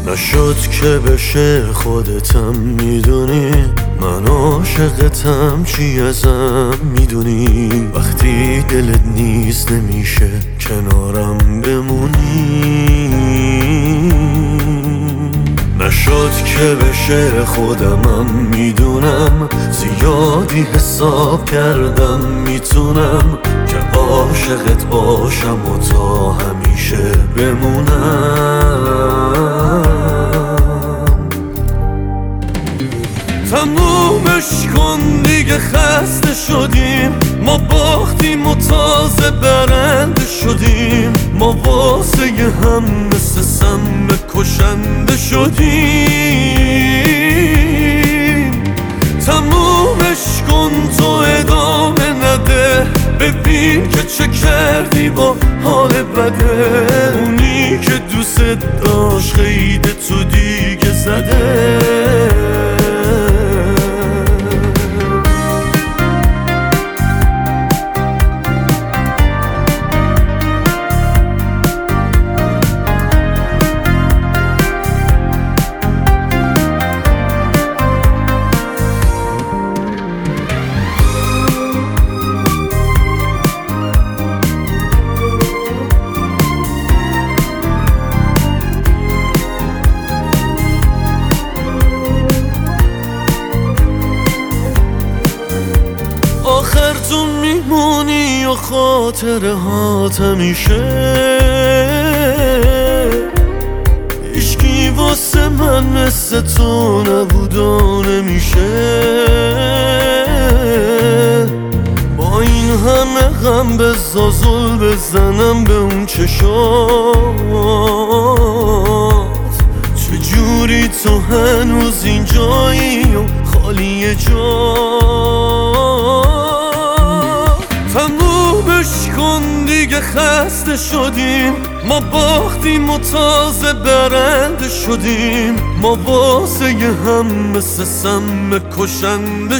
نشد که بشه خودتم میدونی، من عاشقتم چی ازم میدونی. وقتی دلت نیست نمیشه کنارم بمونی. نشد که بشه خودمم میدونم، زیادی حساب کردم میتونم که عاشقت باشم و تا همیشه بمونم. تمومش کن دیگه، خسته شدیم، ما باختیم و تازه برنده شدیم. ما واسه هم مثل سم کشنده شدیم. تمومش کن تو ادامه نده، ببین که چه کردی با حال بده. اونی که دوست داشت خیده تو دیگه زده. آخر تو میمونی و خاطره هات همیشه. هیچکی واسه من مثل تو نبود و نمیشه. با این همه غم بزا زل بزنم به اون چشات. چجوری تو هنوز اینجایی و خالی جا. تمومش کن دیگه، خسته شدیم، ما باختیم و تازه برنده شدیم. ما واسه هم مثل سم کشنده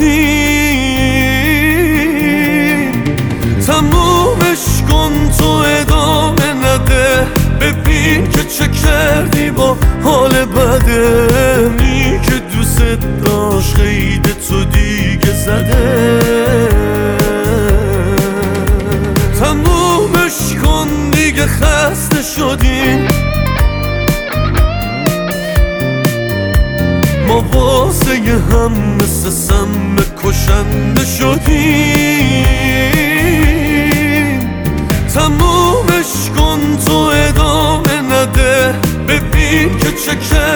شدیم. تمومش کن تو ادامه نده، ببین که چه کردی با حال بده. می که دوست داشت خیده تو دیگه زده. تمومش کن دیگه، خسته شدیم، ما واسه هم مثل سم کشنده شدیم. تمومش کن تو ادامه نده، ببین که چه